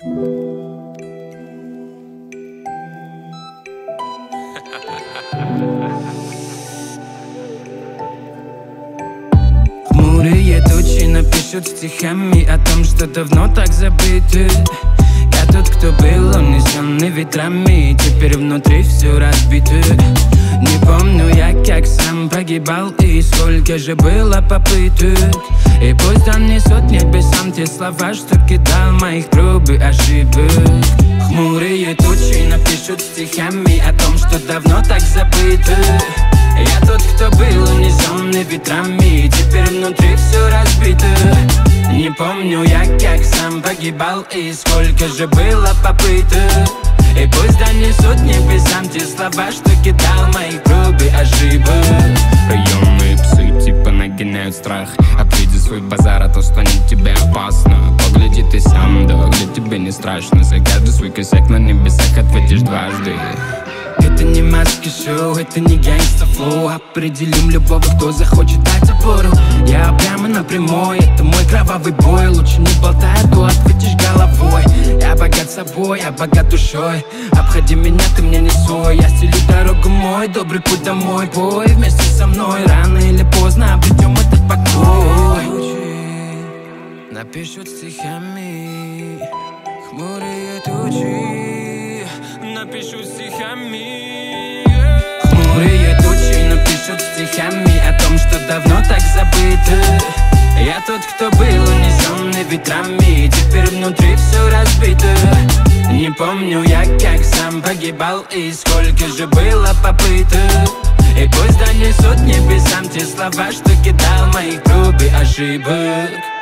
Хмурые тучи напишут стихами о том, что давно так забыты. Я тот, кто был унесенный ветрами, и теперь внутри все разбито. Не помню я, как сам погибал, и сколько же было попыток. И пусть он несет небесам те слова, что кидал моих проб и ошибок. Хмурые тучи напишут стихами о том, что давно так забыто. Я тот, кто был унесенный ветрами, и теперь внутри все разбито. Не помню я, как сам погибал, и сколько же было попыток. И пусть донесут небесам те слова, что кидал моих проб и ошибок. Районные псы типа нагоняют страх. Отведи свой базар, а то станет тебе опасно. Погляди ты сам, да, где тебе не страшно. За каждый свой косяк на небесах ответишь дважды. Это не маски-шоу, это не гангста-флоу. Определим любого, кто захочет дать опору. Я прямо напрямую, это мой кровавый бой. Лучше не болтай, а то ответишь головой. Я богат собой, я богат душой. Обходи меня, ты мне не свой. Я стелю дорогу мой, добрый путь домой. Бой вместе со мной, рано или поздно обретем этот покой. Напишут стихами хмурые тучи, напишут стихами. Хмурые тучи напишут стихами о том, что давно так забыто. Я тот, кто был унесенный ветрами, и теперь внутри все разбито. Не помню я, как сам погибал, и сколько же было попыток. И пусть донесут небесам те слова, что кидал моих проб и ошибок.